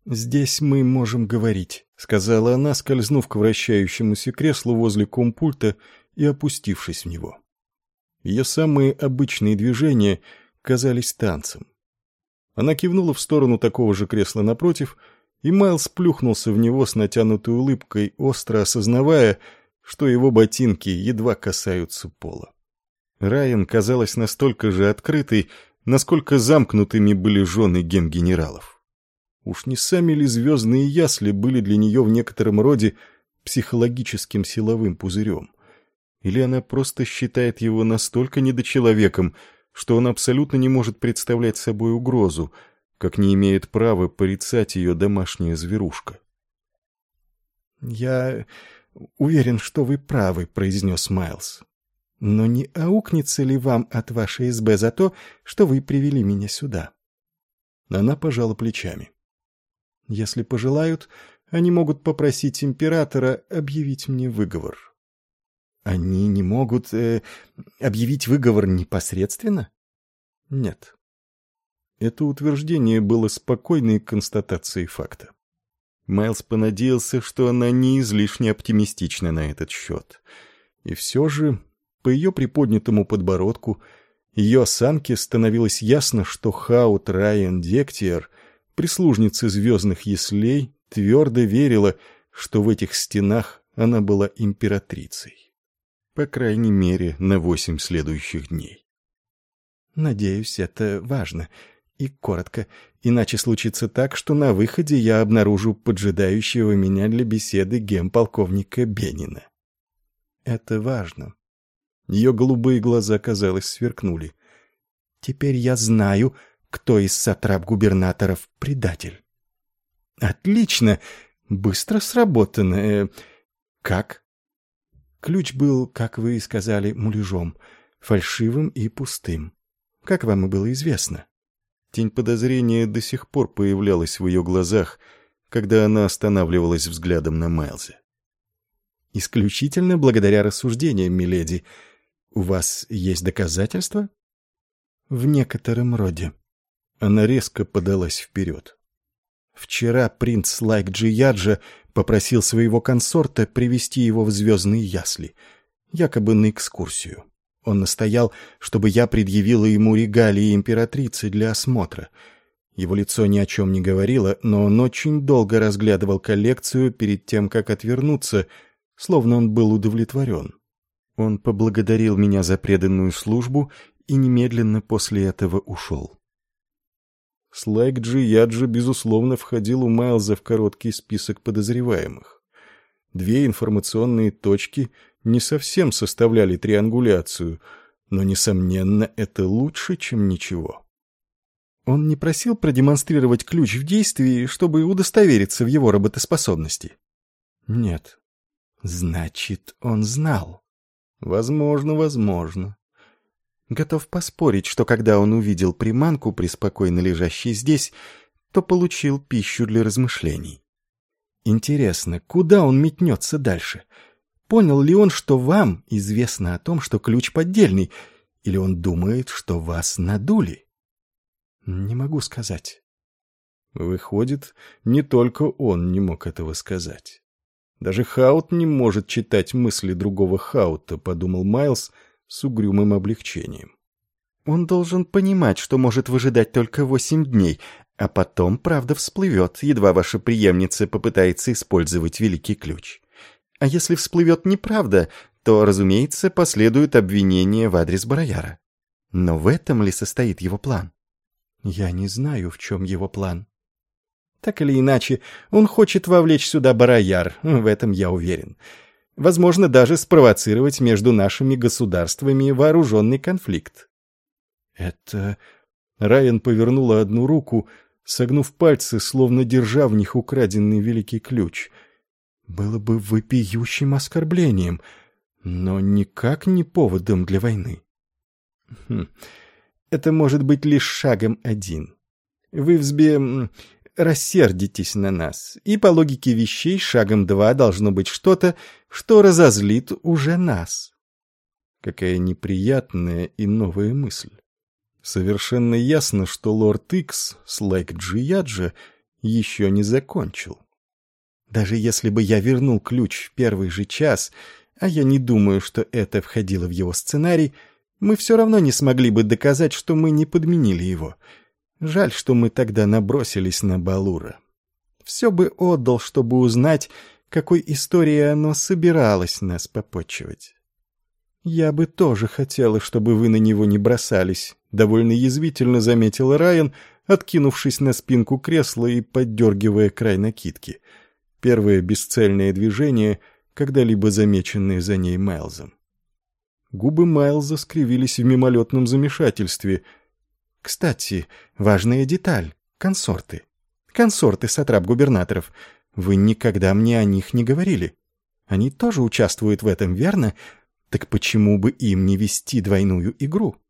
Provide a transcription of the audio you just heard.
«Здесь мы можем говорить», — сказала она, скользнув к вращающемуся креслу возле компульта и опустившись в него. Ее самые обычные движения казались танцем. Она кивнула в сторону такого же кресла напротив, и Майлз плюхнулся в него с натянутой улыбкой, остро осознавая, что его ботинки едва касаются пола. Райан казалась настолько же открытой, насколько замкнутыми были жены генгенералов. Уж не сами ли звездные ясли были для нее в некотором роде психологическим силовым пузырем? Или она просто считает его настолько недочеловеком, что он абсолютно не может представлять собой угрозу, как не имеет права порицать ее домашняя зверушка? «Я уверен, что вы правы», — произнес Майлз. «Но не аукнется ли вам от вашей СБ за то, что вы привели меня сюда?» Она пожала плечами. «Если пожелают, они могут попросить императора объявить мне выговор». «Они не могут объявить выговор непосредственно?» «Нет». Это утверждение было спокойной констатацией факта. Майлз понадеялся, что она не излишне оптимистична на этот счет. И все же, по ее приподнятому подбородку, ее осанке становилось ясно, что Хаут Райан Дектиер, прислужница звездных яслей, твердо верила, что в этих стенах она была императрицей. По крайней мере, на 8 следующих дней. «Надеюсь, это важно. И коротко, иначе случится так, что на выходе я обнаружу поджидающего меня для беседы гемполковника Беннина». «Это важно». Ее голубые глаза, казалось, сверкнули. «Теперь я знаю, кто из сатрап-губернаторов предатель». «Отлично! Быстро сработано. Как?» «Ключ был, как вы и сказали, муляжом, фальшивым и пустым. Как вам и было известно». Тень подозрения до сих пор появлялась в ее глазах, когда она останавливалась взглядом на Майлзе. «Исключительно благодаря рассуждениям, миледи. У вас есть доказательства?» «В некотором роде». Она резко подалась вперед. «Вчера принц Лайк-Джияджа попросил своего консорта привести его в звездные ясли, якобы на экскурсию. Он настоял, чтобы я предъявила ему регалии императрицы для осмотра. Его лицо ни о чем не говорило, но он очень долго разглядывал коллекцию перед тем, как отвернуться, словно он был удовлетворен. Он поблагодарил меня за преданную службу и немедленно после этого ушел». Слайк-Джияджа, безусловно, входил у Майлза в короткий список подозреваемых. 2 информационные точки не совсем составляли триангуляцию, но, несомненно, это лучше, чем ничего. Он не просил продемонстрировать ключ в действии, чтобы удостовериться в его работоспособности? Нет. Значит, он знал. Возможно. Готов поспорить, что когда он увидел приманку, преспокойно лежащей здесь, то получил пищу для размышлений. Интересно, куда он метнется дальше? Понял ли он, что вам известно о том, что ключ поддельный, или он думает, что вас надули? Не могу сказать. Выходит, не только он не мог этого сказать. Даже Хаут не может читать мысли другого Хаута, подумал Майлз с угрюмым облегчением. Он должен понимать, что может выжидать только 8 дней, а потом правда всплывет, едва ваша преемница попытается использовать великий ключ. А если всплывет неправда, то, разумеется, последует обвинение в адрес Барояра. Но в этом ли состоит его план? Я не знаю, в чем его план. Так или иначе, он хочет вовлечь сюда Барояр, в этом я уверен. Возможно, даже спровоцировать между нашими государствами вооруженный конфликт. Это... Райан повернула одну руку, согнув пальцы, словно держа в них украденный великий ключ. Было бы вопиющим оскорблением, но никак не поводом для войны. Это может быть лишь шагом 1. Вы рассердитесь на нас, и по логике вещей шагом 2 должно быть что-то, что разозлит уже нас. Какая неприятная и новая мысль. Совершенно ясно, что лорд Икс с Лайк-Джияджа еще не закончил. Даже если бы я вернул ключ в первый же час, а я не думаю, что это входило в его сценарий, мы все равно не смогли бы доказать, что мы не подменили его. Жаль, что мы тогда набросились на Балура. Все бы отдал, чтобы узнать, какой историей оно собиралось нас попотчевать. «Я бы тоже хотела, чтобы вы на него не бросались», — довольно язвительно заметил Райан, откинувшись на спинку кресла и поддергивая край накидки. Первое бесцельное движение, когда-либо замеченное за ней Майлзом. Губы Майлза скривились в мимолетном замешательстве. «Кстати, важная деталь — консорты. Консорты сатрап-губернаторов. Вы никогда мне о них не говорили. Они тоже участвуют в этом, верно? Так почему бы им не вести двойную игру?»